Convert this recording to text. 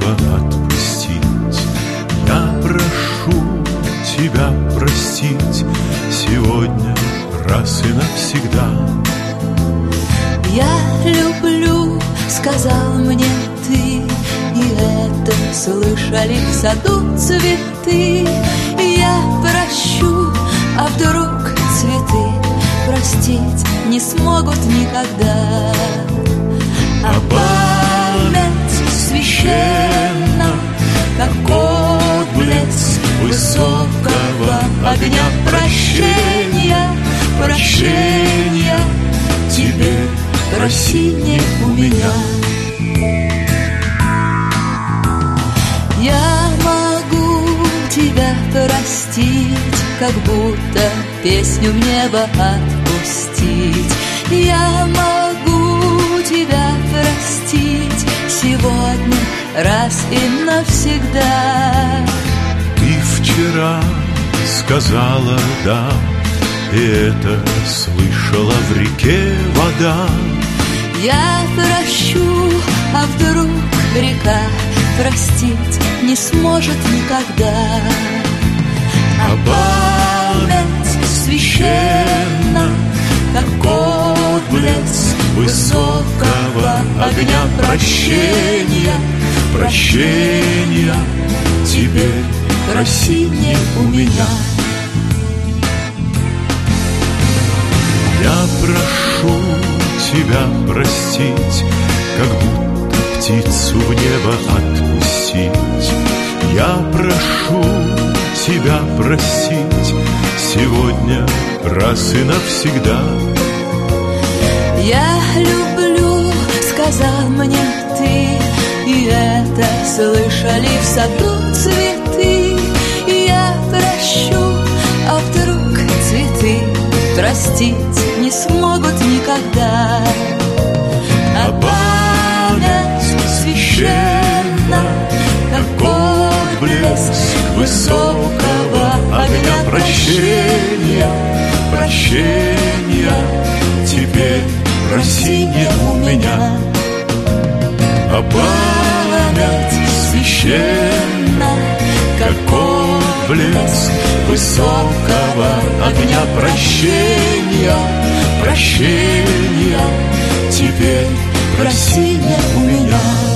небо отпустить. Я прошу тебя простить сегодня раз и навсегда. Я люблю, сказал мне ты, и это слышали в саду цветы. Я прощу, а вдруг цветы простить не смогут никогда. А память священна, как отблеск высокого огня прощения. Прощения тебе проси не у меня. Я могу тебя простить, как будто песню в небо отпустить. Я могу тебя простить сегодня раз и навсегда. Ты вчера сказала да, и это слышала в реке вода. Я прощу, а вдруг река простить не сможет никогда. А память священна, как отблеск высокого огня прощения. Прощения теперь проси не у меня. Я прошу тебя простить, как будто птицу в небо отпустить. Я прошу тебя простить сегодня раз и навсегда. Я люблю, сказал мне ты, и это слышали в саду цветы. Я прощу, а вдруг цветы простить не смогут никогда. А память священна, как отблеск высокого огня прощения. Прощения теперь проси не у меня. А память священна, как отблеск высокого огня прощения. Прощения теперь проси не у меня.